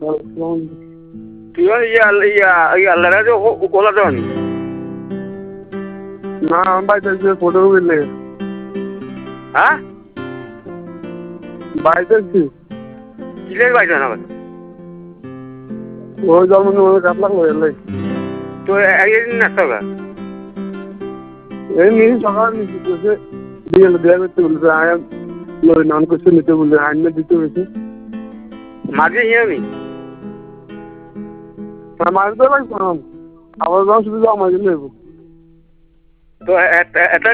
তুই আল্লাহ ওলা দেওয়ানি না আমার বাড়িতে ফটো বুঝলে হ্যাঁ বাড়িতে কিলের বাইরে না ওই জন্ম কাপ লাগলো এলে তো একদিন নাচতে হবে এই নিয়ে সকালে নিচে করছে দিয়ে দেওয়া করতে বলছে আয় নাম করছে নিতে বলছে আইন দিতে হয়েছে মাঝে নিয়ে আমি মাঝে তো লাগতাম আবার যখন শুধু আমার জন্য তো এটা